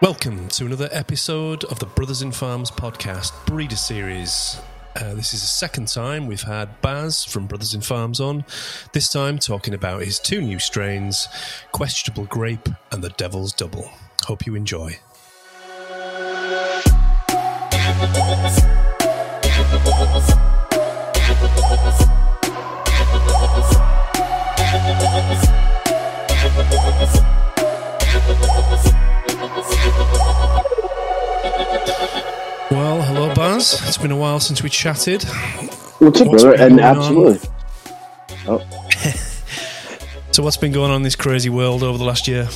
Welcome to another episode of the Brothers in Farms podcast breeder series. This is the second time we've had Baz from Brothers in Farms on, this time talking about his two new strains, Questionable Grape and the Devil's Double. Hope you enjoy. Well, hello Baz. It's been a while since we chatted. What's up, brother? And absolutely. Oh. So what's been going on in this crazy world over the last year?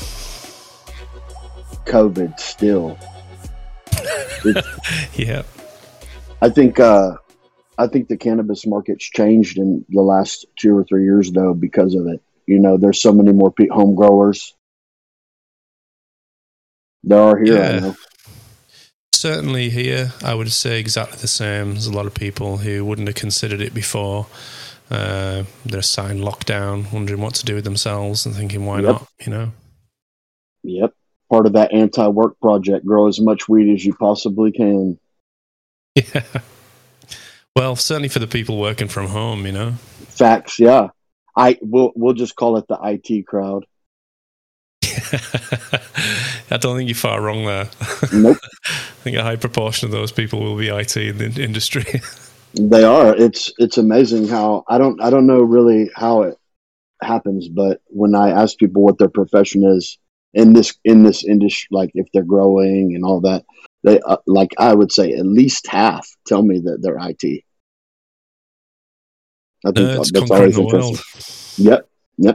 COVID still. Yeah. I think the cannabis market's changed in the last 2 or 3 years though because of it. You know, there's so many more home growers. There are here, yeah. I know. Certainly here, I would say exactly the same. There's a lot of people who wouldn't have considered it before. They're assigned lockdown, wondering what to do with themselves and thinking, why not, you know? Yep. Part of that anti-work project, grow as much weed as you possibly can. Yeah. Well, certainly for the people working from home, you know? Facts, yeah. We'll just call it the IT crowd. I don't think you're far wrong there. Nope. I think a high proportion of those people will be IT in the industry. They are. It's amazing how I don't know really how it happens, but when I ask people what their profession is in this industry, like if they're growing and all that, they like I would say at least half tell me that they're IT. I think that's always interesting. Yep.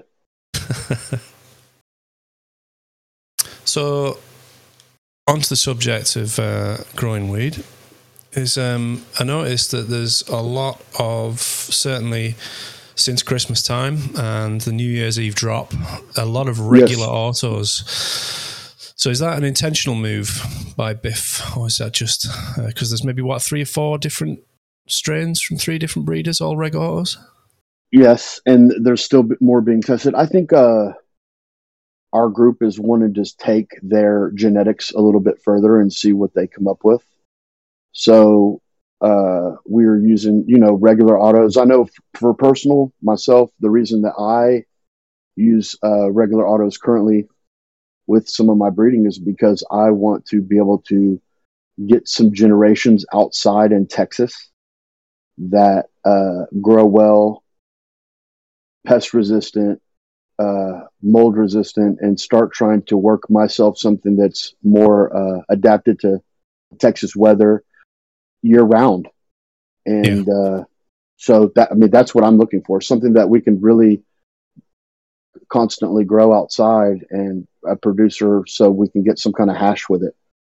So, onto the subject of growing weed, is I noticed that there's a lot of, certainly since Christmas time and the New Year's Eve drop, a lot of regular autos. So is that an intentional move by Biff, or is that just because there's maybe, 3 or 4 different strains from 3 different breeders, all reg autos? Yes, and there's still more being tested. I think our group is wanting to just take their genetics a little bit further and see what they come up with. So we're using, regular autos. I know for personal myself, the reason that I use regular autos currently with some of my breeding is because I want to be able to get some generations outside in Texas that grow well, pest resistant, mold resistant, and start trying to work myself something that's more adapted to Texas weather year round. And so that's what I'm looking for, something that we can really constantly grow outside and a producer so we can get some kind of hash with it.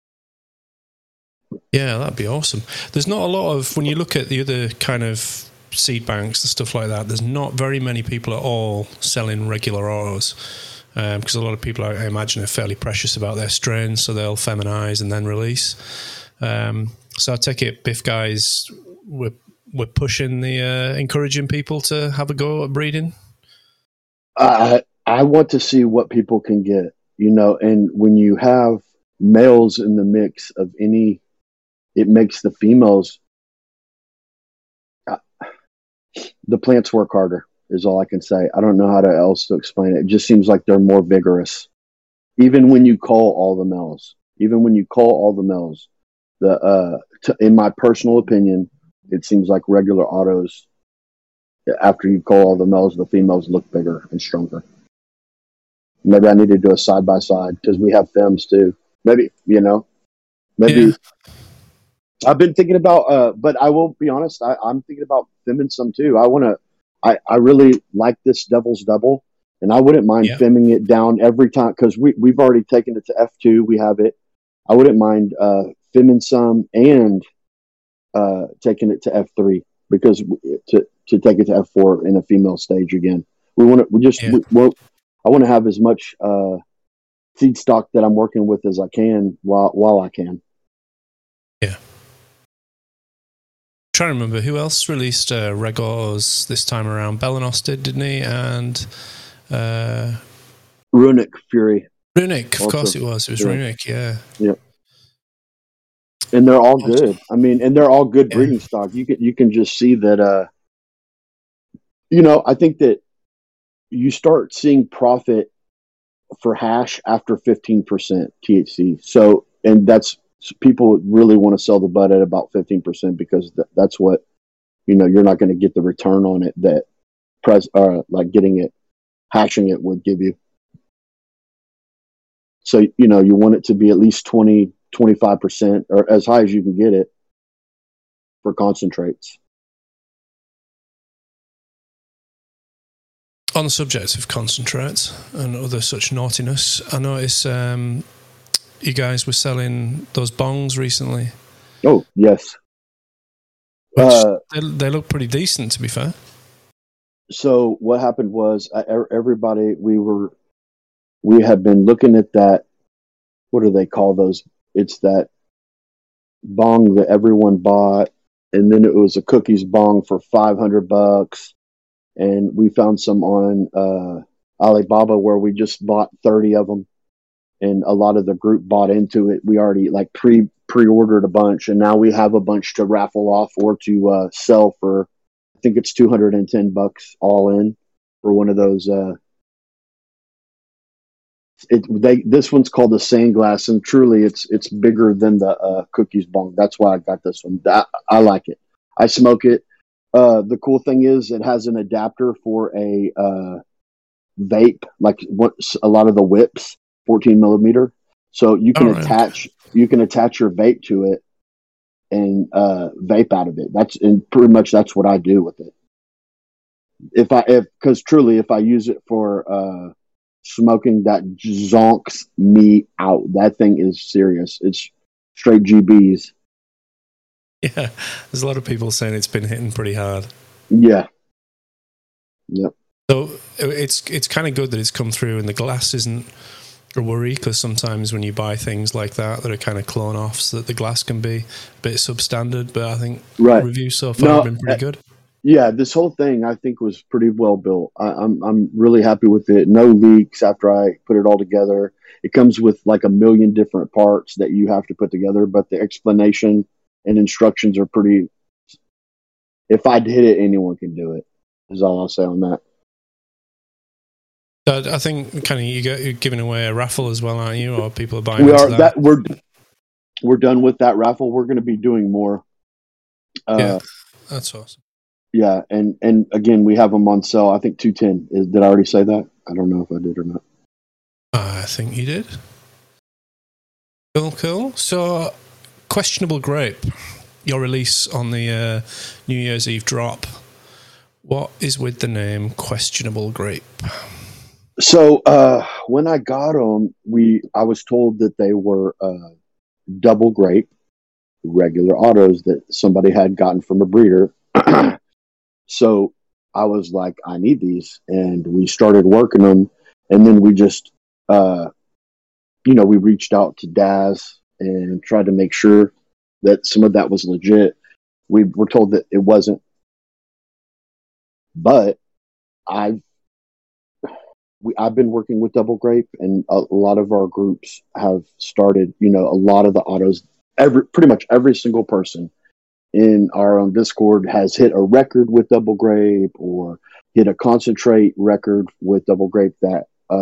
Yeah, that'd be awesome. There's not a lot of, when you look at the other kind of seed banks and stuff like that, there's not very many people at all selling regular autos, because a lot of people, I imagine, are fairly precious about their strains, so they'll feminize and then release. So I take it Biff guys, we're pushing the encouraging people to have a go at breeding. I want to see what people can get, and when you have males in the mix of any, it makes the females, the plants work harder is all I can say. I don't know how else to explain it. It just seems like they're more vigorous. Even when you call all the males, in my personal opinion, it seems like regular autos, after you call all the males, the females look bigger and stronger. Maybe I need to do a side by side because we have femmes too. Maybe. Yeah. I've been thinking about, but I will be honest, I'm thinking about femming some too. I really like this Devil's Double, and I wouldn't mind femming it down every time because we've already taken it to F2. We have it. I wouldn't mind femming some and taking it to F3 because to take it to F4 in a female stage again. I want to have as much seed stock that I'm working with as I can while I can. Yeah. Trying to remember who else released reg autos this time around. Belenos did, didn't he? And Runic Fury. Runic, of Also, course it was. It was Runic, yeah. And they're all good. I mean, and they're all good breeding stock. You can just see that. I think that you start seeing profit for hash after 15% THC. So, and that's people really want to sell the bud at about 15% because that's what you're not going to get the return on it that like getting it, hashing it would give you. So, you want it to be at least 20, 25% or as high as you can get it for concentrates. On the subject of concentrates and other such naughtiness, I noticed you guys were selling those bongs recently. Oh, yes. They look pretty decent, to be fair. So what happened was everybody, we had been looking at that. What do they call those? It's that bong that everyone bought. And then it was a cookies bong for $500. And we found some on Alibaba where we just bought 30 of them. And a lot of the group bought into it. We already like pre-ordered a bunch. And now we have a bunch to raffle off or to sell for, I think it's $210 all in for one of those. This one's called the Sandglass, and truly it's bigger than the cookies bong. That's why I got this one. I like it. I smoke it. The cool thing is it has an adapter for a vape, like what a lot of the whips, 14 millimeter. So you can attach your vape to it and vape out of it. And pretty much that's what I do with it. Because truly, if I use it for smoking, that zonks me out. That thing is serious. It's straight GBs. Yeah, there's a lot of people saying it's been hitting pretty hard. Yeah. Yep. So it's kind of good that it's come through, and the glass isn't a worry, because sometimes when you buy things like that are kind of clone offs, that the glass can be a bit substandard. But I think reviews so far have been pretty good. Yeah, this whole thing I think was pretty well built. I'm really happy with it. No leaks after I put it all together. It comes with like a million different parts that you have to put together, but the explanation and instructions are pretty. If I did it, anyone can do it. Is all I'll say on that. I think kind of you're giving away a raffle as well, aren't you? Or people are buying into that? We're done with that raffle. We're going to be doing more. Yeah, that's awesome. Yeah, and again, we have them on sale. I think 210. Did I already say that? I don't know if I did or not. I think you did. Cool. So, Questionable Grape, your release on the New Year's Eve drop. What is with the name Questionable Grape? So, when I got them, I was told that they were double grape, regular autos that somebody had gotten from a breeder. So I was like, I need these. And we started working them. And then we just, we reached out to Daz and tried to make sure that some of that was legit. We were told that it wasn't. But I've been working with double grape, and a lot of our groups have started, a lot of the autos, pretty much every single person in our own Discord has hit a record with double grape or hit a concentrate record with double grape that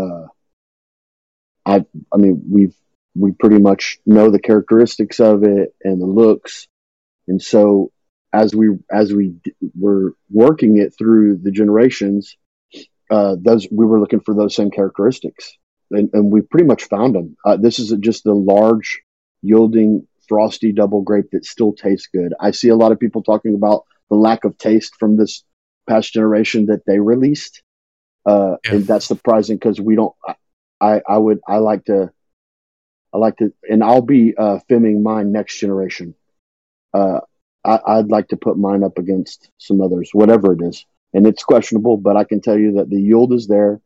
we pretty much know the characteristics of it and the looks. And so as we were working it through the generations, we were looking for those same characteristics, and we pretty much found them. This is just a large yielding frosty double grape that still tastes good. I see a lot of people talking about the lack of taste from this past generation that they released. And that's surprising because we don't, I like to, and I'll be filming mine next generation. I'd like to put mine up against some others, whatever it is. And it's questionable, but I can tell you that the yield is there.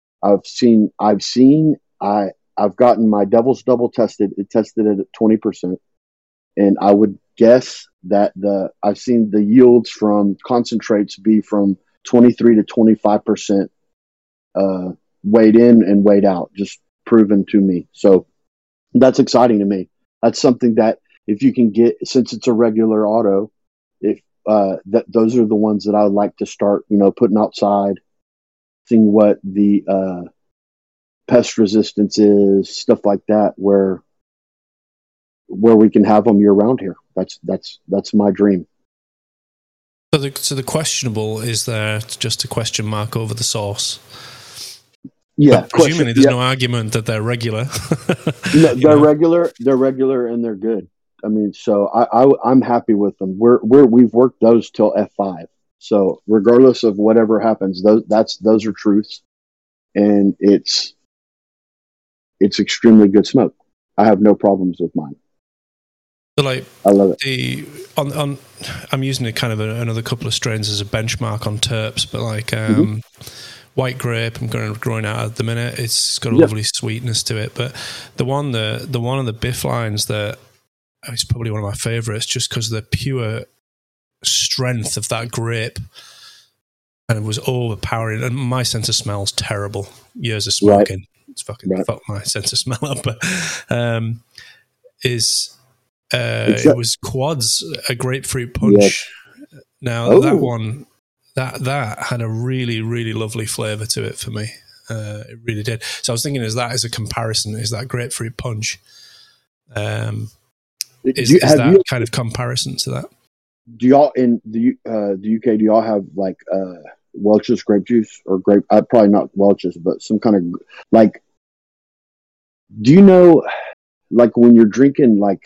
I've gotten my Devil's Double tested. It tested it at 20%. And I would guess that I've seen the yields from concentrates be from 23 to 25% weighed in and weighed out, just proven to me. So that's exciting to me. That's something that if you can get, since it's a regular auto, if those are the ones that I would like to start, putting outside, seeing what the pest resistance is, stuff like that, where we can have them year round here. That's my dream. So the questionable is there just a question mark over the sauce? Yeah, but presumably there's no argument that they're regular. No, they're regular. They're regular and they're good. I mean, so I'm happy with them. We've worked those till F5. So regardless of whatever happens, those are truths, and it's extremely good smoke. I have no problems with mine. So like, I love it. I'm using it kind of another couple of strains as a benchmark on terps, but like white grape, I'm growing out at the minute. It's got a lovely sweetness to it, but the one of the Biff lines that is probably one of my favorites, just because of the pure strength of that grape, and it was overpowering. And my sense of smell's terrible. Years of smoking, it's fucking fucked my sense of smell up. But it was Quads, a grapefruit punch. Yes. Now that one, that had a really, really lovely flavour to it for me. It really did. So I was thinking, is that as a comparison? Is that grapefruit punch? Is that kind of comparison to that? Do y'all in the UK? Do y'all have like Welch's grape juice or grape? Probably not Welch's, but some kind of like. Do you know, like when you're drinking like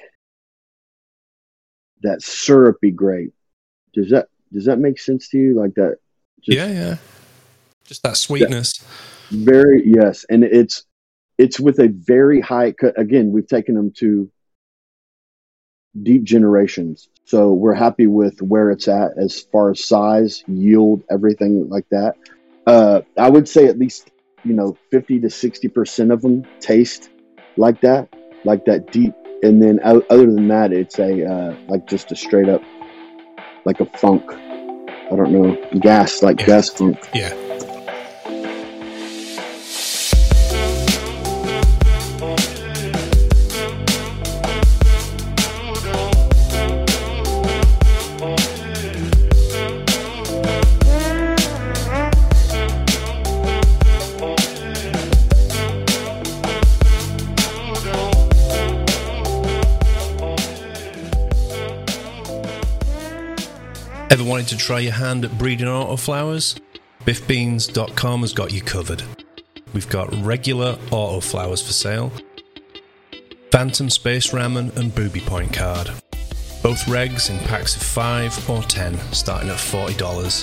that syrupy grape? Does that make sense to you? Like that? Yeah. Just that sweetness. Yes, and it's with a very high. Again, we've taken them to deep generations, so we're happy with where it's at as far as size, yield, everything like that. I would say at least 50 to 60% of them taste like that deep, and then other than that, it's a like just a straight up like a funk. I don't know, gas funk. Yeah. Ever wanted to try your hand at breeding autoflowers? BiffBeans.com has got you covered. We've got regular autoflowers for sale, Phantom Space Ramen and Booby Point card. Both regs in packs of 5 or 10, starting at $40.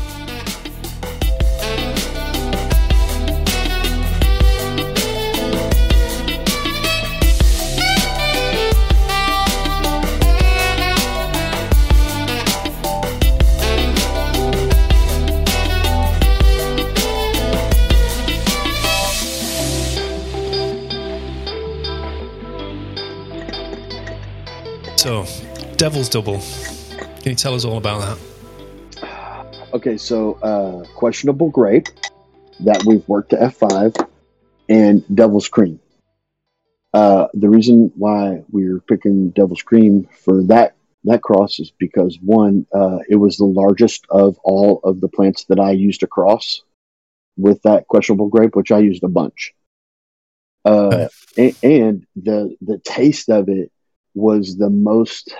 So, Devil's Double. Can you tell us all about that? Okay, so questionable grape that we've worked to F5 and Devil's Cream. The reason why we're picking Devil's Cream for that cross is because one, it was the largest of all of the plants that I used to cross with that questionable grape, which I used a bunch. And the taste of it was the most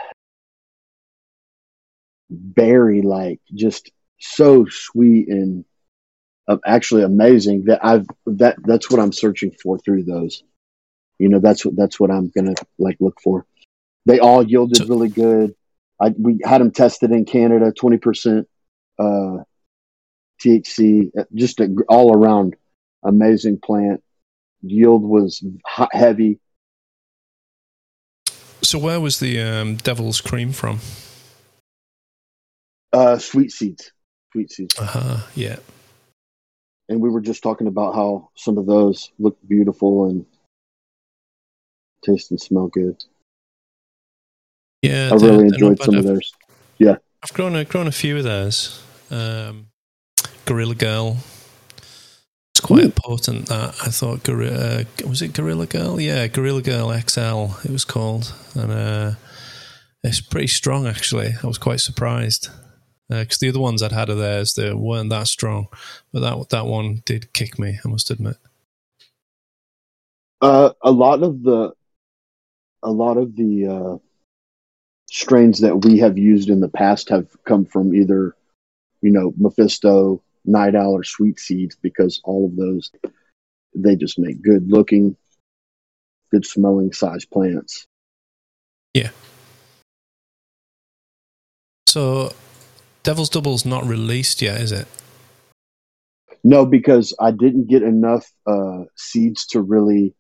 berry-like, just so sweet and actually amazing that's what I'm searching for through those. That's what I'm gonna look for. They all yielded really good. We had them tested in Canada, 20% THC, just an all around amazing plant. Yield was heavy. So where was the Devil's Cream from? Sweet Seeds. Yeah. And we were just talking about how some of those look beautiful and taste and smell good. Yeah, I really enjoyed some of theirs. Yeah, I've grown a few of those. Gorilla Girl, It's quite potent, that. I thought, was it Gorilla Girl? Yeah, Gorilla Girl XL, it was called. And it's pretty strong, actually. I was quite surprised. Because the other ones I'd had of theirs, they weren't that strong. But that one did kick me, I must admit. A lot of the strains that we have used in the past have come from either, Mephisto, Night Owl, or Sweet Seeds, because all of those, they just make good looking, good smelling size plants. Yeah. So Devil's Double's not released yet, is it? No, because I didn't get enough seeds to really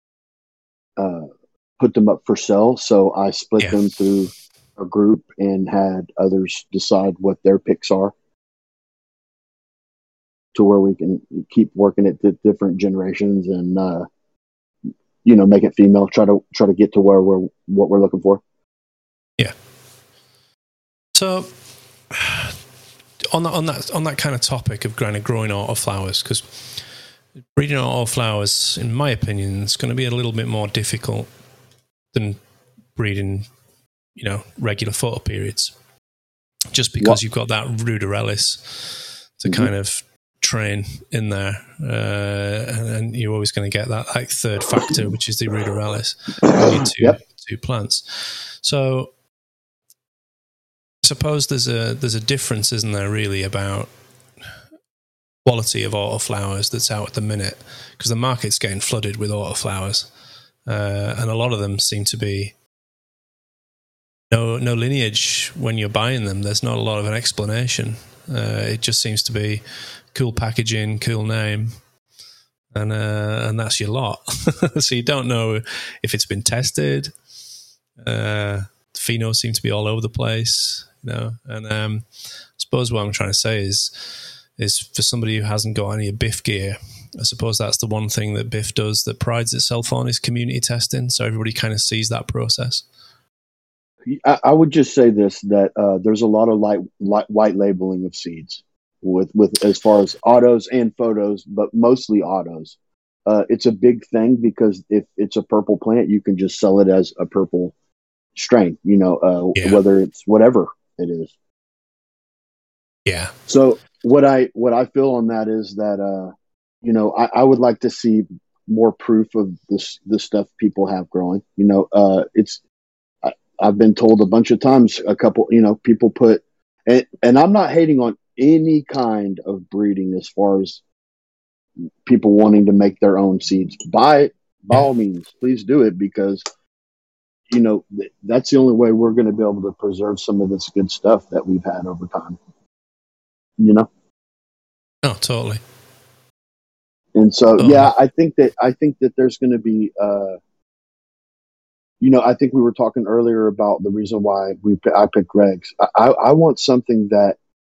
put them up for sale. So I split them through a group and had others decide what their picks are, to where we can keep working at the different generations and make it female. Try to get to what we're looking for. Yeah. So on that kind of topic of growing autoflowers, because breeding autoflowers, in my opinion, is going to be a little bit more difficult than breeding, regular photoperiods, just because you've got that ruderellis to kind of train in there, and you're always going to get that like third factor, which is the ruderellis in your two plants. So I suppose there's a difference, isn't there, really, about quality of autoflowers that's out at the minute, because the market's getting flooded with autoflowers, and a lot of them seem to be no lineage when you're buying them. There's not a lot of an explanation. It just seems to be cool packaging, cool name, and that's your lot. So you don't know if it's been tested. Phenos seem to be all over the place, and I suppose what I'm trying to say is for somebody who hasn't got any BIF gear, I suppose that's the one thing that BIF does that prides itself on, is community testing. So everybody kind of sees that process. I would just say this, that there's a lot of white labeling of seeds with as far as autos and photos, but mostly autos. It's a big thing, because if it's a purple plant, you can just sell it as a purple strain, whether it's whatever it is. Yeah. So what I feel on that is that, I would like to see more proof of the stuff people have growing. I've been told a bunch of times, people put, and I'm not hating on any kind of breeding as far as people wanting to make their own seeds. By all means, please do it, because that's the only way we're going to be able to preserve some of this good stuff that we've had over time. Oh, totally. And so, I think that there's going to be, I think we were talking earlier about the reason why I picked Greg's. I want something that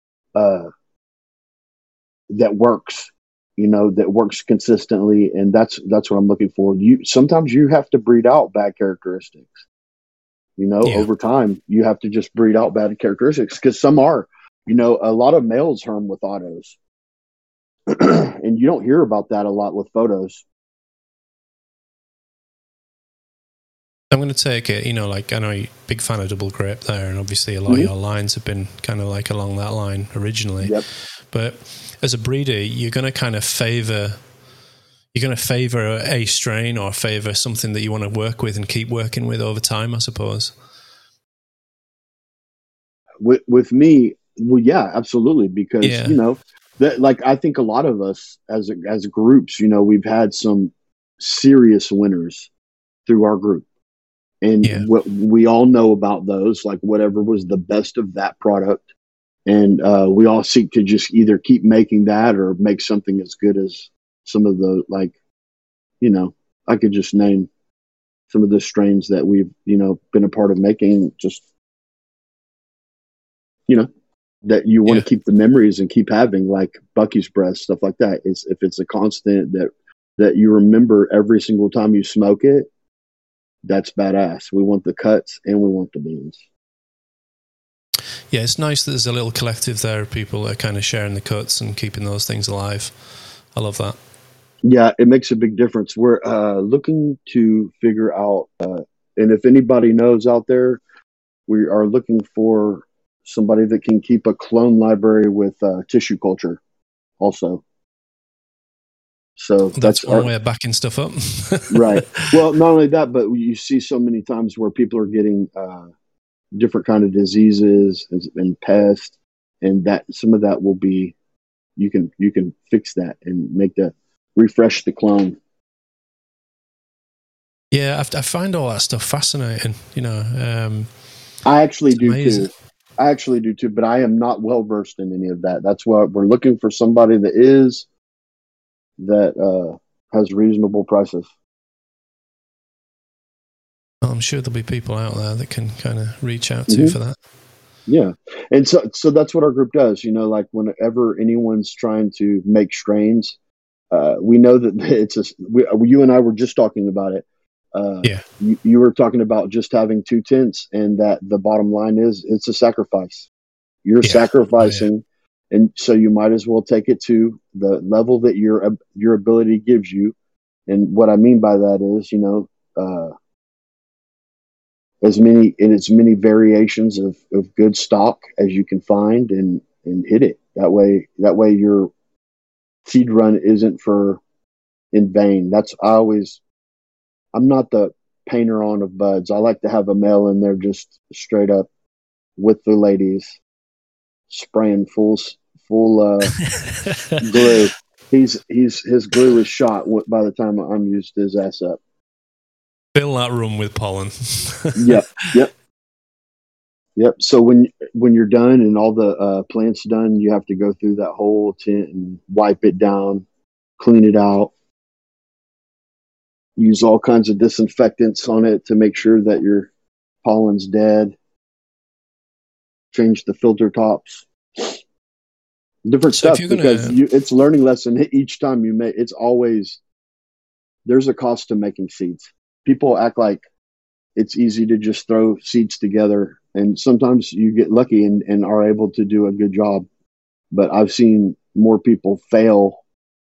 works, that works consistently, and that's what I'm looking for. Sometimes you have to breed out bad characteristics. Over time, you have to just breed out bad characteristics, because some are, a lot of males herm with autos, and you don't hear about that a lot with photos. I'm going to take it, like, I know you're a big fan of Double Grape there, and obviously a lot of your lines have been kind of like along that line originally. Yep. But as a breeder, you're going to kind of favor a strain, or favor something that you want to work with and keep working with over time, I suppose. With me, well, yeah, absolutely, because that, like, I think a lot of us as groups, we've had some serious winners through our group. And what we all know about those, like whatever was the best of that product. And we all seek to just either keep making that or make something as good as some of the, like, I could just name some of the strains that we've, been a part of making, just, that you want to keep the memories and keep having, like Bucky's Breath, stuff like that. If it's a constant that you remember every single time you smoke it, that's badass. We want the cuts and we want the beans. Yeah, it's nice that there's a little collective there of people that are kind of sharing the cuts and keeping those things alive. I love that. Yeah, it makes a big difference. We're looking to figure out, and if anybody knows out there, we are looking for somebody that can keep a clone library with tissue culture also. So That's one way of backing stuff up. Right. Well, not only that, but you see so many times where people are getting different kind of diseases and pests, and that some of that will be you can fix that and refresh the clone. Yeah, I find all that stuff fascinating. I actually do too. I actually do too, but I am not well versed in any of that. That's why we're looking for somebody that has reasonable prices. Well, I'm sure there'll be people out there that can kind of reach out to for that. Yeah, and so that's what our group does. Like whenever anyone's trying to make strains, we know that you and I were just talking about it. Yeah, you were talking about just having 2 tints, and that the bottom line is it's a sacrifice. You're sacrificing, and so you might as well take it to the level that your ability gives you. And what I mean by that is, as many variations of good stock as you can find, and hit it that way. That way, your seed run isn't in vain. I'm not the painter on of buds. I like to have a male in there just straight up with the ladies, spraying full glue. His glue is shot by the time I'm used his ass up. Fill that room with pollen. Yep. So when you're done and all the plant's done, you have to go through that whole tent and wipe it down, clean it out, use all kinds of disinfectants on it to make sure that your pollen's dead, change the filter tops, different stuff, because it's learning lesson each time you make. It's always, there's a cost to making seeds. People act like it's easy to just throw seeds together, and sometimes you get lucky and are able to do a good job. But I've seen more people fail,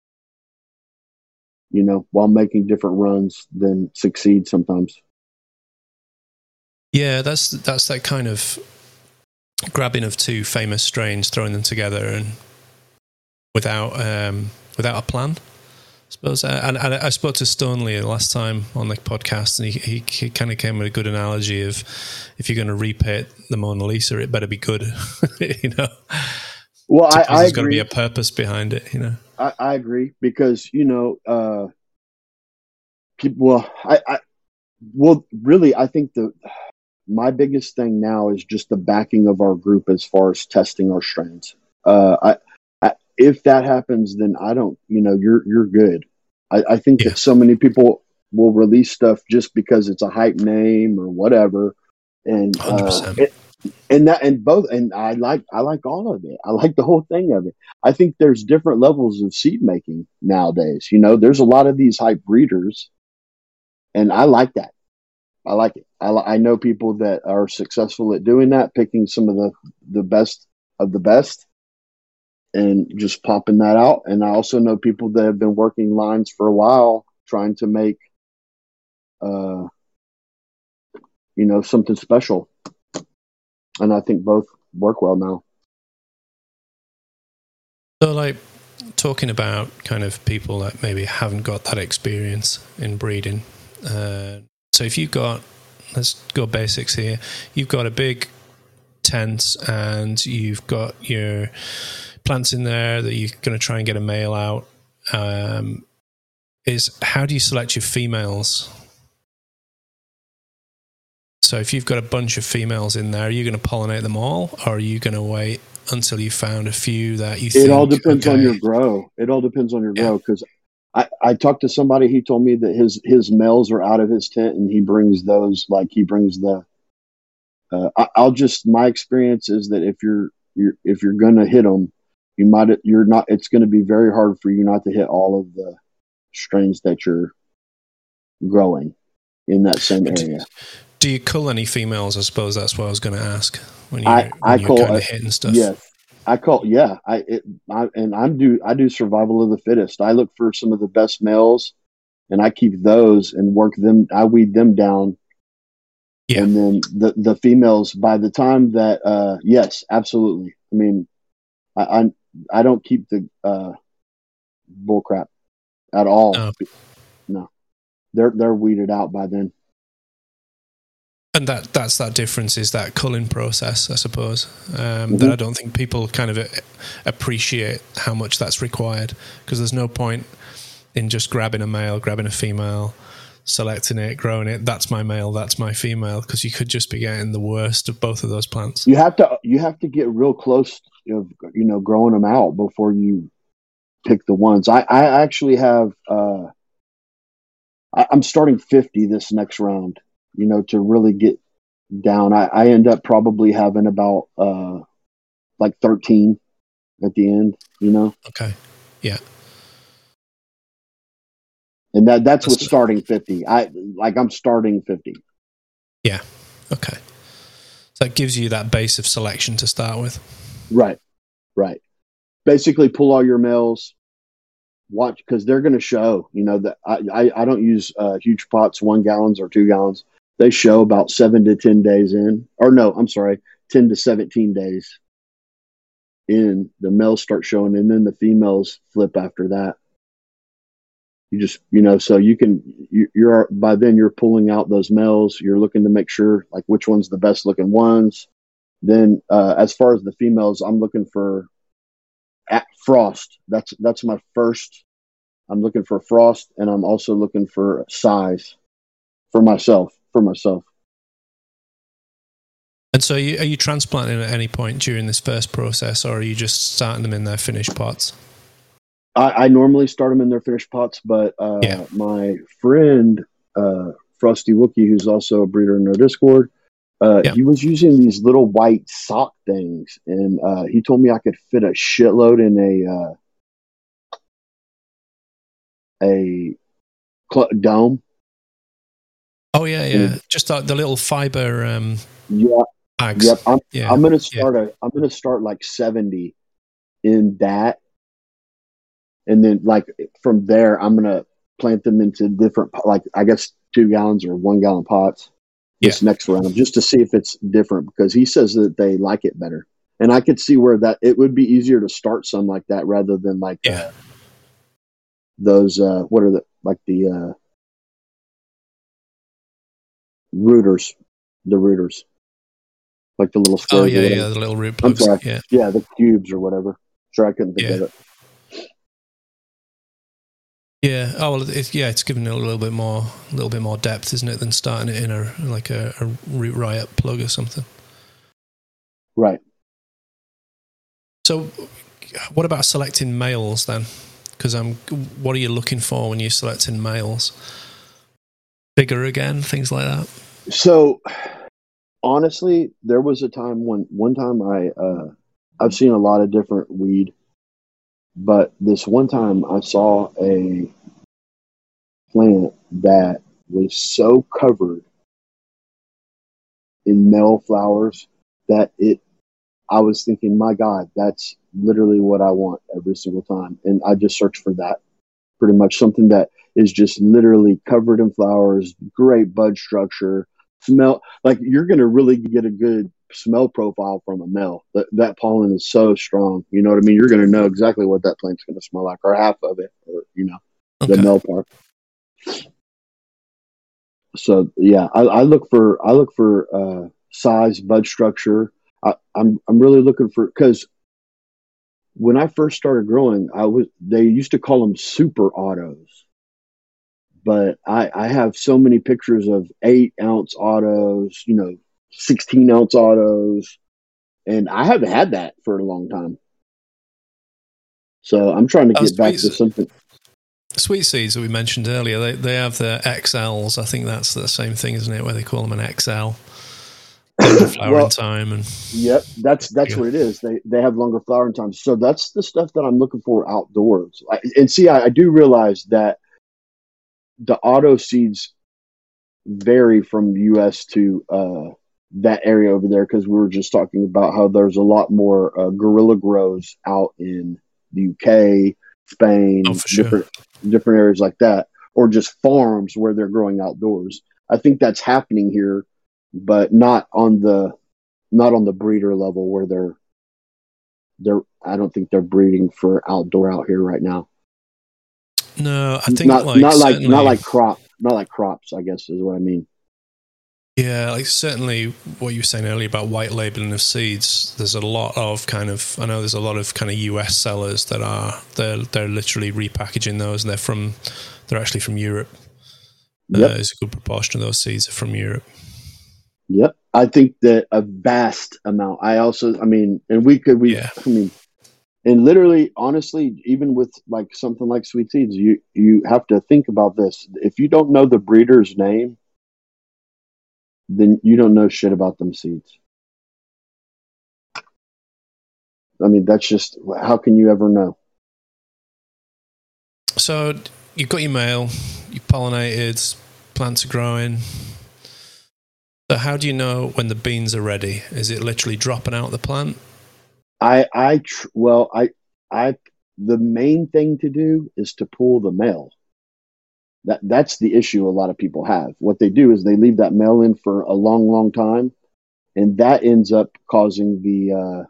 while making different runs than succeed sometimes. Yeah, that's that kind of grabbing of 2 famous strains, throwing them together, and without a plan, I suppose. And I spoke to Stoneleigh last time on the podcast, and he kind of came with a good analogy of, if you're going to repaint the Mona Lisa, it better be good. Well, I agree. There's got to be a purpose behind it. I agree, because really, I think my biggest thing now is just the backing of our group as far as testing our strains. If that happens, then I don't, you're good. I think that so many people will release stuff just because it's a hype name or whatever. And, 100%. And I like all of it. I like the whole thing of it. I think there's different levels of seed making nowadays. There's a lot of these hype breeders, and I like that. I like it. I know people that are successful at doing that, picking some of the best of the best and just popping that out. And I also know people that have been working lines for a while, trying to make, something special. And I think both work well now. So, talking about kind of people that maybe haven't got that experience in breeding. So if you've got, let's go basics here. You've got a big tent and you've got your plants in there that you're going to try and get a male out. Is how do you select your females? So if you've got a bunch of females in there, are you going to pollinate them all, or are you going to wait until you found a few that you think? It all depends on your grow. It all depends on your grow, because I talked to somebody, he told me that his males are out of his tent and he brings those, my experience is that if you're going to hit them, it's going to be very hard for you not to hit all of the strains that you're growing in that same area. Do you cull any females? I suppose that's what I was going to ask. When you're kind of hitting stuff. Yes. I call yeah. I do survival of the fittest. I look for some of the best males, and I keep those and work them. I weed them down, Yeah. and then the females. By the time that yes, absolutely. I mean, I I, I don't keep the bull crap at all. No. No, they're weeded out by then. And that's that difference is that culling process, I suppose. Mm-hmm. That I don't think people kind of appreciate how much that's required, because there's no point in just grabbing a male, grabbing a female, selecting it, growing it. That's my male, that's my female, because you could just be getting the worst of both of those plants. You have to get real close of growing them out before you pick the ones. I actually have I'm starting 50 this next round, to really get down. I end up probably having about like 13 at the end, Okay. Yeah. And that's with starting 50. I'm starting 50. Yeah. Okay. So that gives you that base of selection to start with. Right. Basically pull all your males, watch, because they're going to show, that I don't use huge pots, 1 gallons or 2 gallons. They show about 7 to 10 days in, or no, I'm sorry, 10 to 17 days in. The males start showing, and then the females flip after that. You just, so you're by then you're pulling out those males. You're looking to make sure like which one's the best looking ones. Then as far as the females, I'm looking for frost. That's my first. I'm looking for frost, and I'm also looking for size for myself. And so, are you transplanting at any point during this first process, or are you just starting them in their finished pots? I normally start them in their finished pots, but my friend Frosty Wookie, who's also a breeder in our Discord, he was using these little white sock things, and he told me I could fit a shitload in a dome. Oh yeah. Just the little fiber bags. Yep. I'm gonna start like 70 in that, and then like from there I'm gonna plant them into different, like I guess 2 gallons or 1 gallon pots this next round, just to see if it's different, because he says that they like it better, and I could see where that it would be easier to start some like that rather than like those what are the rooters, like the little squares. Oh yeah, the little root plugs. Yeah, the cubes or whatever. Sure, I couldn't think of it. Yeah. Oh well, it's giving it a little bit more depth, isn't it, than starting it in a root riot plug or something. Right. So, what about selecting males then? Because what are you looking for when you're selecting males? Bigger again, things like that. So, honestly, there was a time one time I've seen a lot of different weed, but this one time I saw a plant that was so covered in male flowers that I was thinking, my God, that's literally what I want every single time. And I just searched for that, pretty much something that is just literally covered in flowers, great bud structure, smell. Like you're going to really get a good smell profile from a male. That pollen is so strong. You know what I mean? You're going to know exactly what that plant's going to smell like, or half of it, or, the male part. So yeah, I look for size, bud structure. I'm really looking for, because when I first started growing, they used to call them super autos, but I have so many pictures of 8-ounce autos, 16-ounce autos, and I haven't had that for a long time. So I'm trying to get back to something. Sweet Seeds that we mentioned earlier, they have the XLs. I think that's the same thing, isn't it? Where they call them an XL. Flowering time and yep, that's what it is. They have longer flowering times, so that's the stuff that I'm looking for outdoors. And see, I do realize that the auto seeds vary from U.S. to that area over there, because we were just talking about how there's a lot more guerrilla grows out in the UK, Spain, Oh, for sure. different areas like that, or just farms where they're growing outdoors. I think that's happening here, but not on the breeder level where they're I don't think they're breeding for outdoor out here right now. No, I think like certainly, Not like crops, I guess is what I mean. yeah, like certainly what you were saying earlier about white labeling of seeds. There's a lot of kind of, I know there's a lot of kind of US sellers that are they're literally repackaging those, and they're actually from Europe. Yep. There's a good proportion of those seeds are from Europe. Yep. I think that a vast amount. I mean, and Yeah. I mean, and literally, honestly, even with like something like sweet seeds, you have to think about this. If you don't know the breeder's name, then you don't know shit about them seeds. I mean, that's just, how can you ever know? So you've got your male, you pollinated, plants are growing. So how do you know when the beans are ready? Is it literally dropping out the plant? The main thing to do is to pull the male. That's the issue a lot of people have. What they do is they leave that male in for a long, long time, and that ends up causing the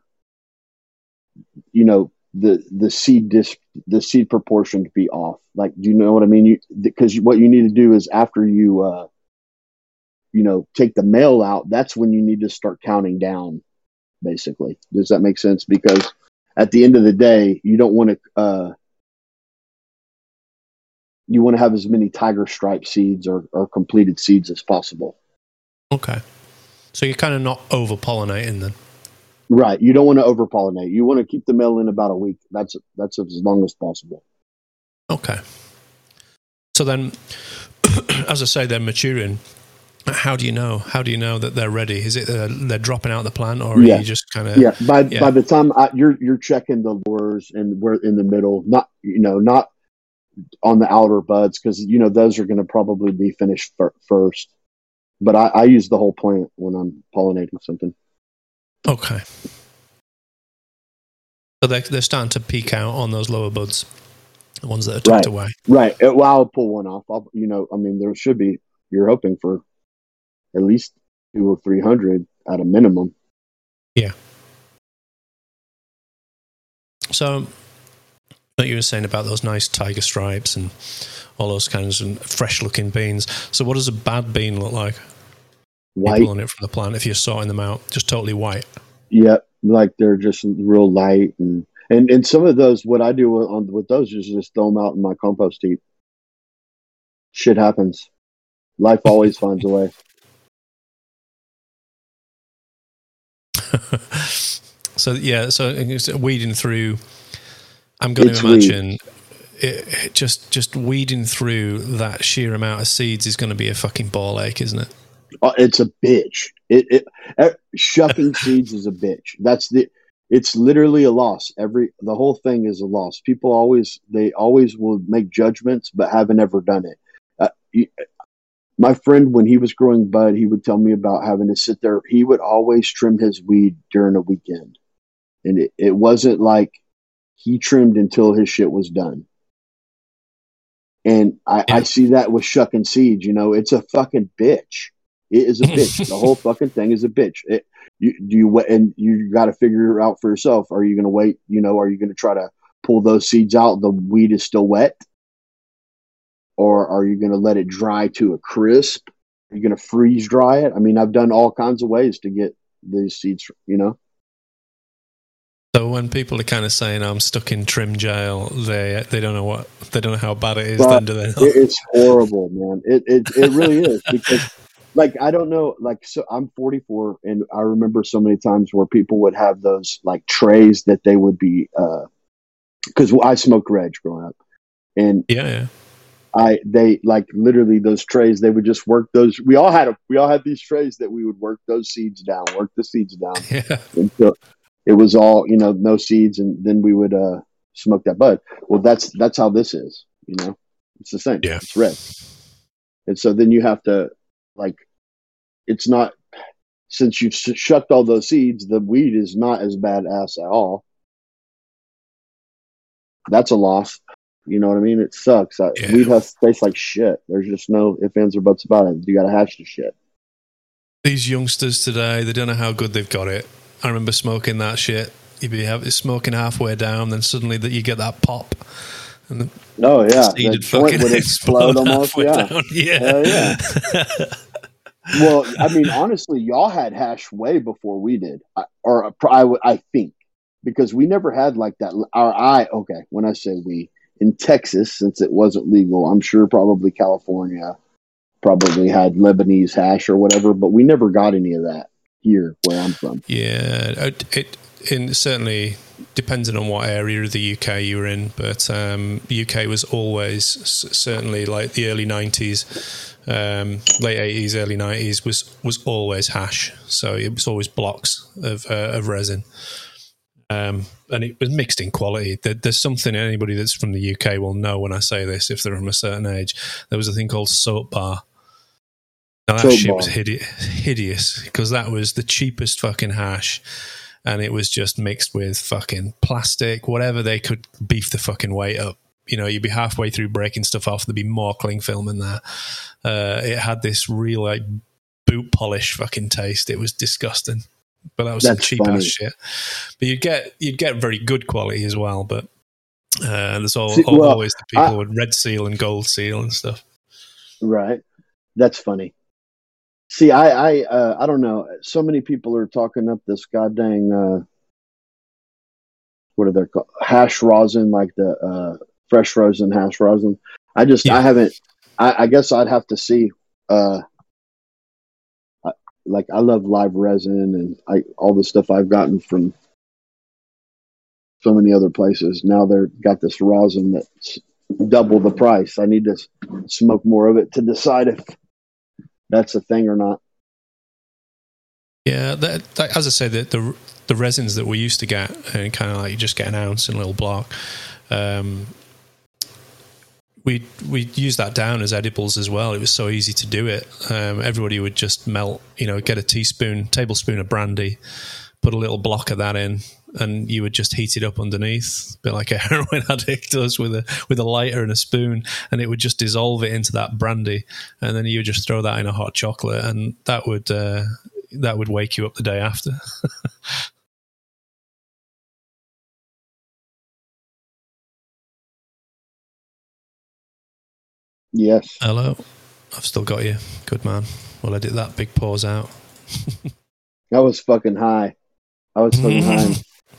the seed proportion to be off. Like, do you know what I mean? Because what you need to do is after you take the male out, that's when you need to start counting down. Basically, does that make sense? Because at the end of the day, you don't want to. You want to have as many tiger stripe seeds or completed seeds as possible. Okay. So you're kind of not over pollinating then? Right. You don't want to over pollinate. You want to keep the male in about a week. That's as long as possible. Okay. So then, as I say, they're maturing. How do you know? How do you know that they're ready? Is it they're dropping out the plant, or are you just kind of By the time you're checking the lures and we're in the middle, not on the outer buds, because those are going to probably be finished first. But I use the whole plant when I'm pollinating something. Okay. So they're starting to peek out on those lower buds, the ones that are tucked away. Right. Well, I'll pull one off. There should be. You're hoping for at least 200 or 300 at a minimum. Yeah. So, what you were saying about those nice tiger stripes and all those kinds of fresh-looking beans. So, what does a bad bean look like? White. You're pulling it from the plant if you're sorting them out, just totally white. Yeah, like they're just real light, and some of those. What I do with those is just throw them out in my compost heap. Shit happens. Life always finds a way. So weeding through. I'm going to imagine just weeding through that sheer amount of seeds is going to be a fucking ball ache, isn't it? It's a bitch. Shucking seeds is a bitch. It's literally a loss. The whole thing is a loss. People always will make judgments, but haven't ever done it. My friend, when he was growing bud, he would tell me about having to sit there. He would always trim his weed during a weekend, and it wasn't like he trimmed until his shit was done. And I see that with shucking seeds. It's a fucking bitch. It is a bitch. The whole fucking thing is a bitch. You got to figure out for yourself. Are you going to wait? Are you going to try to pull those seeds out? The weed is still wet, or are you going to let it dry to a crisp? Are you going to freeze dry it? I mean, I've done all kinds of ways to get these seeds. So when people are kind of saying I'm stuck in trim jail, they don't know how bad it is. Then do they know? It's horrible, man. It really is, because like, I don't know, like, so I'm 44, and I remember so many times where people would have those like trays that they would be because I smoked reg growing up, and they like literally those trays, they would just work those. We all had these trays that we would work those seeds down, until it was all, no seeds, and then we would smoke that bud. Well, that's how this is, it's the same. Yeah. It's red. And so then you have to, like, it's not since you've shucked all those seeds, the weed is not as badass at all. That's a loss. You know what I mean? It sucks. Weed husk tastes like shit. There's just no ifs, ands, or buts about it. You got to hash the shit. These youngsters today, they don't know how good they've got it. I remember smoking that shit. You'd be smoking halfway down, then suddenly you get that pop. And the the joint would explode almost. Yeah. Hell yeah. Well, I mean, honestly, y'all had hash way before we did, I think, because we never had like that. When I say we, in Texas, since it wasn't legal, I'm sure probably California probably had Lebanese hash or whatever, but we never got any of that here where I'm from. Yeah, it certainly depending on what area of the UK you were in, but UK was always certainly like the early 90s, late 80s, early 90s was always hash. So it was always blocks of resin. And it was mixed in quality. There's something anybody that's from the UK will know when I say this, if they're from a certain age. There was a thing called soap bar. Now that shit was hideous because that was the cheapest fucking hash, and it was just mixed with fucking plastic, whatever they could beef the fucking weight up. You know, you'd be halfway through breaking stuff off, there'd be more cling film in there. It had this real like boot polish fucking taste. It was disgusting, but that was some cheap ass shit. But you'd get very good quality as well. But there's always the people with red seal and gold seal and stuff. Right, that's funny. See, I don't know. So many people are talking up this goddamn what are they called? Hash rosin, like the fresh rosin, hash rosin. I haven't. I guess I'd have to see. Like I love live resin and all the stuff I've gotten from so many other places. Now they've got this rosin that's double the price. I need to smoke more of it to decide if that's a thing or not. Yeah, as I say, the resins that we used to get, and kind of like you just get an ounce in a little block. We used that down as edibles as well. It was so easy to do it. Everybody would just melt, get a tablespoon of brandy, put a little block of that in, and you would just heat it up underneath, a bit like a heroin addict does with a lighter and a spoon, and it would just dissolve it into that brandy, and then you would just throw that in a hot chocolate, and that would wake you up the day after. Yes. Hello. I've still got you. Good man. We'll edit that big pause out. I was fucking high. I fucking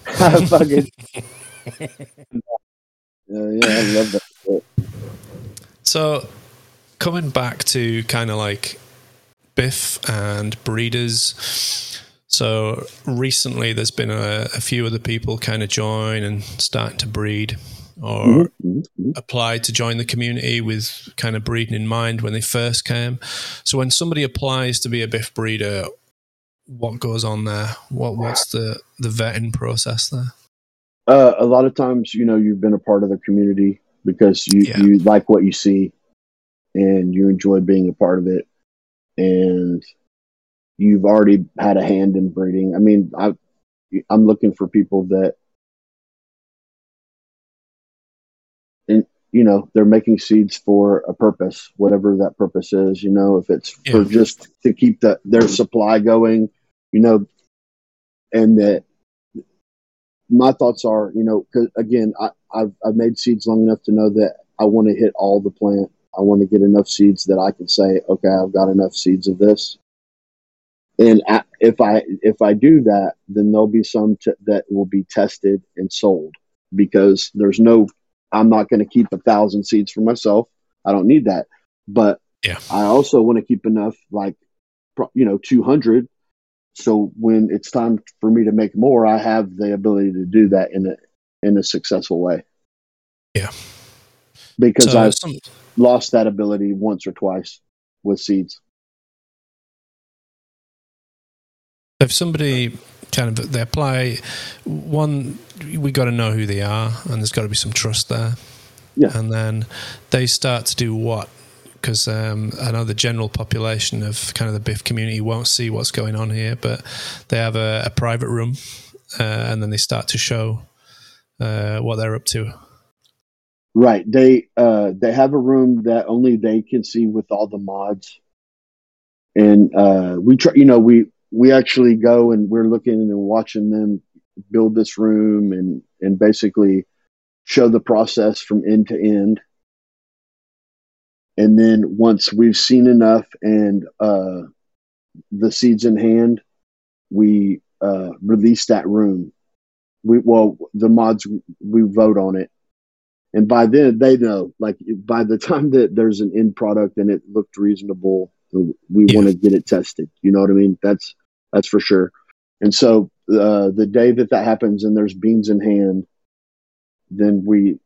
I love that shit. So coming back to kind of like Biff and breeders. So recently there's been a few other people kind of join and starting to breed or applied to join the community with kind of breeding in mind when they first came. So when somebody applies to be a Biff breeder, what goes on there? What's the vetting process there? A lot of times, you've been a part of the community because you like what you see and you enjoy being a part of it, and you've already had a hand in breeding. I mean, I'm looking for people that, they're making seeds for a purpose, whatever that purpose is, if it's for just to keep their supply going, and that my thoughts are, because again, I've made seeds long enough to know that I want to hit all the plant. I want to get enough seeds that I can say, okay, I've got enough seeds of this. And if I do that, then there'll be some that will be tested and sold, because I'm not going to keep 1,000 seeds for myself. I don't need that. But I also want to keep enough, like, 200. So when it's time for me to make more, I have the ability to do that in a successful way. Yeah. Because I've lost that ability once or twice with seeds. If somebody they apply, one, we got to know who they are, and there's got to be some trust there. Yeah. And then they start to do what? because I know the general population of kind of the BIFF community won't see what's going on here, but they have a private room, and then they start to show what they're up to. Right. They have a room that only they can see with all the mods, and we try. We actually go and we're looking and watching them build this room and basically show the process from end to end. And then once we've seen enough and the seeds in hand, we release that room. The mods, we vote on it. And by then they know, like by the time that there's an end product and it looked reasonable, we want to get it tested. You know what I mean? That's for sure. And so the day that happens and there's beans in hand, then we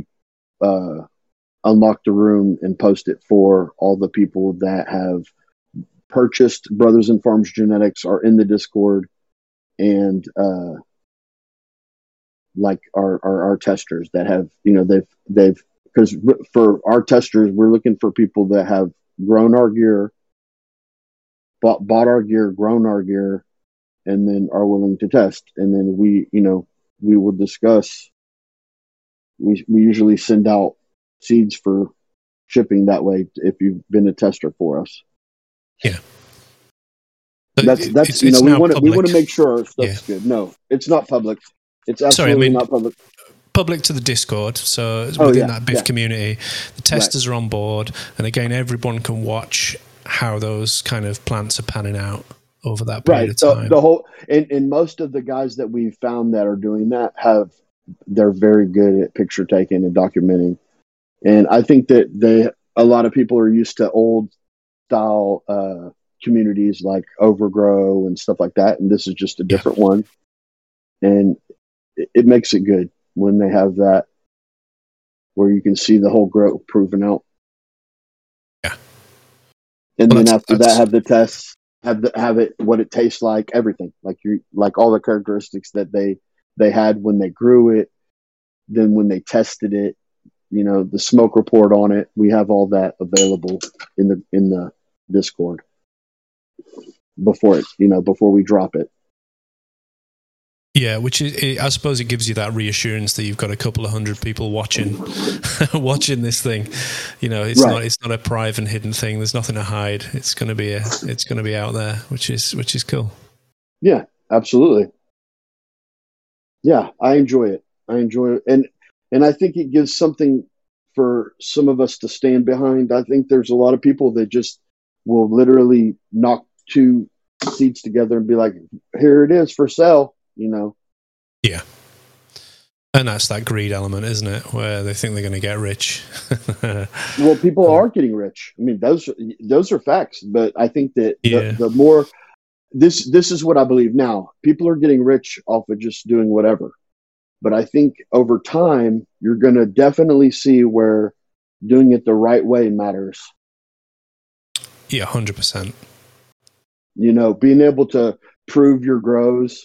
unlock the room and post it for all the people that have purchased Brothers in Farms genetics, are in the Discord, and like our testers that have, they've because for our testers, we're looking for people that have grown our gear, bought our gear, grown our gear, and then are willing to test. And then we will discuss. We usually send out seeds for shipping that way if you've been a tester for us. Yeah. That's we want to make sure our stuff's good. No, it's not public. It's absolutely not public. Public to the Discord, so within that BIFF community, the testers are on board, and again, everyone can watch how those kind of plants are panning out over that period of time. The whole and most of the guys that we've found that are doing that they're very good at picture taking and documenting, and I think that a lot of people are used to old style communities like Overgrow and stuff like that, and this is just a different one, and it makes it good when they have that, where you can see the whole growth proven out. Yeah. And then after that, have the tests, have it what it tastes like, everything, like all the characteristics that they had when they grew it, then when they tested it, the smoke report on it. We have all that available in the Discord before we drop it. Yeah, which is, I suppose it gives you that reassurance that you've got a couple of hundred people watching this thing. It's not a private and hidden thing. There's nothing to hide. It's going to be out there, which is cool. Yeah, absolutely. Yeah, I enjoy it. And I think it gives something for some of us to stand behind. I think there's a lot of people that just will literally knock two seeds together and be like, "Here it is for sale." Yeah. And that's that greed element, isn't it? Where they think they're going to get rich. Well, people are getting rich. I mean, those are facts. But I think that the more this is what I believe now. People are getting rich off of just doing whatever. But I think over time, you're going to definitely see where doing it the right way matters. Yeah, 100%. Being able to prove your grows,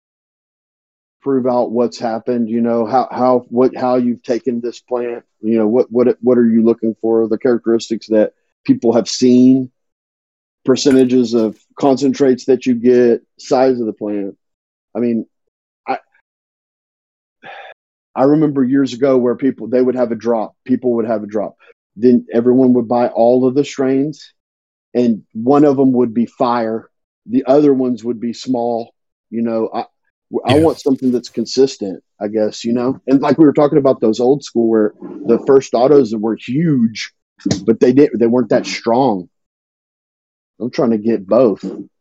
prove out what's happened, how you've taken this plant, what are you looking for, the characteristics that people have seen, percentages of concentrates that you get, size of the plant. I mean, I remember years ago where people would have a drop. Then everyone would buy all of the strains, and one of them would be fire. The other ones would be small. I want something that's consistent, I guess, and like we were talking about those old school where the first autos were huge, but they weren't that strong. I'm trying to get both.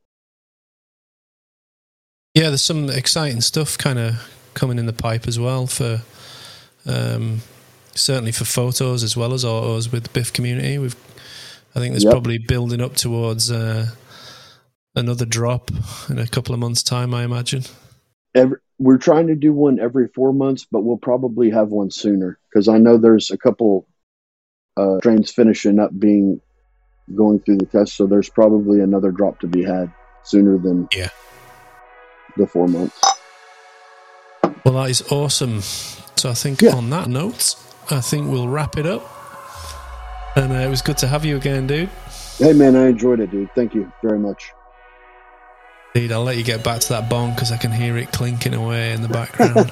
Yeah, there's some exciting stuff kind of coming in the pipe as well for certainly for photos as well as autos with the BIFF community. I think there's probably building up towards another drop in a couple of months' time, I imagine. We're trying to do one every 4 months, but we'll probably have one sooner because I know there's a couple strains finishing up going through the test, so there's probably another drop to be had sooner than the 4 months. Well, that is awesome. So I think on that note, I think we'll wrap it up. And it was good to have you again, dude. Hey, man, I enjoyed it, dude. Thank you very much. Indeed, I'll let you get back to that bong because I can hear it clinking away in the background.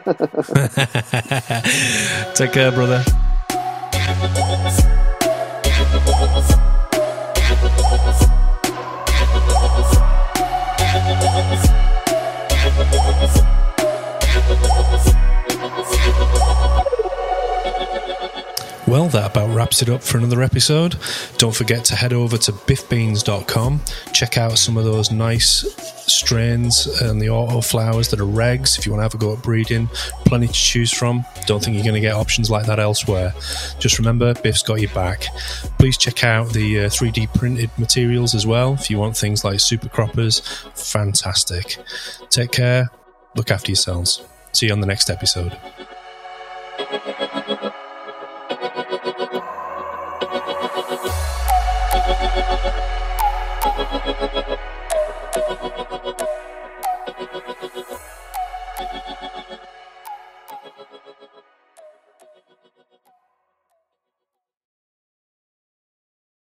Take care, brother. Well, that about wraps it up for another episode. Don't forget to head over to biffbeans.com. Check out some of those nice strains and the auto flowers that are regs if you want to have a go at breeding. Plenty to choose from. Don't think you're going to get options like that elsewhere. Just remember, Biff's got your back. Please check out the 3D printed materials as well if you want things like super croppers. Fantastic. Take care. Look after yourselves. See you on the next episode.